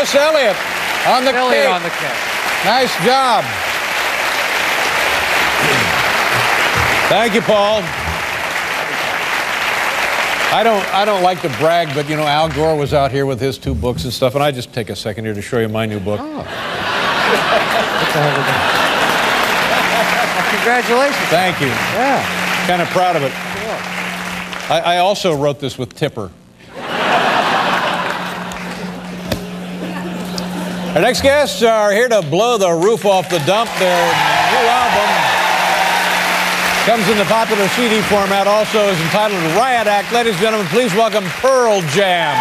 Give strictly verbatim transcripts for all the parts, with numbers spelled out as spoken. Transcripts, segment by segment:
Chris Elliott on the Elliott cake. on the cake. Nice job. Thank you, Paul. I don't, I don't like to brag, but, you know, Al Gore was out here with his two books and stuff, and I just take a second here to show you my new book. Oh. Well, congratulations. Thank you. Yeah. Kind of proud of it. Cool. I, I also wrote this with Tipper. Our next guests are here to blow the roof off the dump. Their new album comes in the popular C D format, also is entitled Riot Act. Ladies and gentlemen, please welcome Pearl Jam.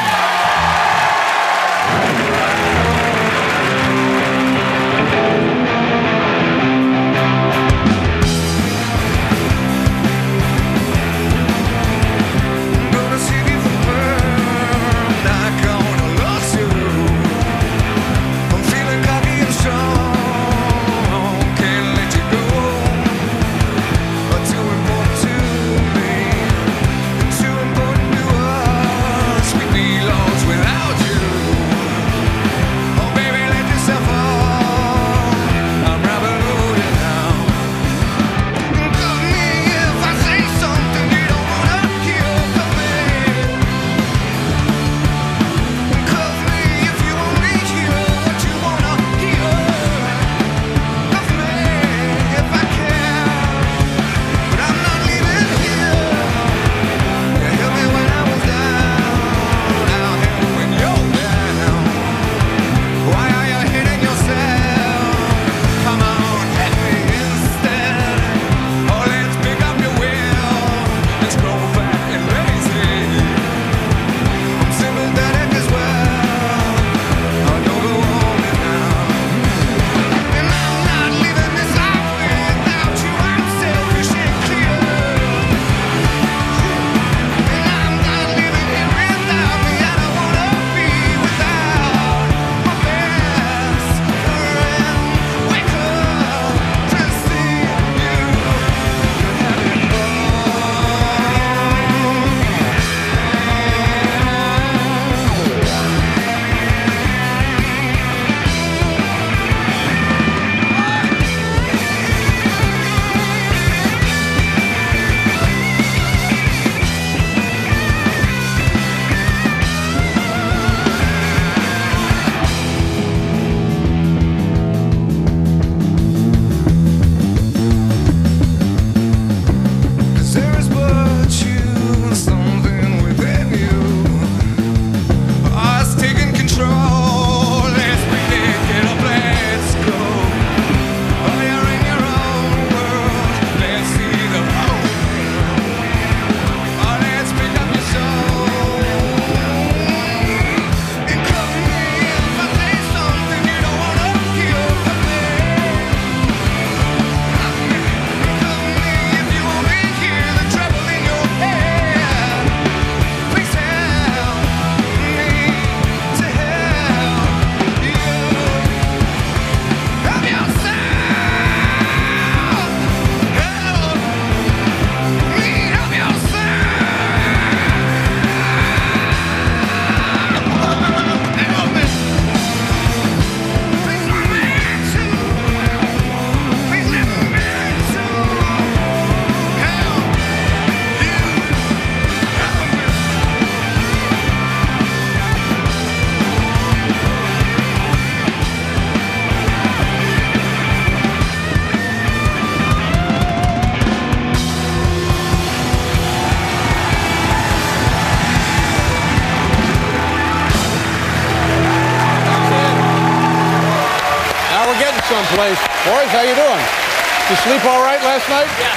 Someplace. Boys, how you doing? Did you sleep all right last night? Yeah.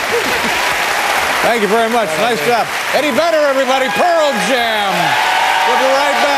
Thank you very much. Nice job. Eddie Vedder, everybody. Pearl Jam. We'll be right back.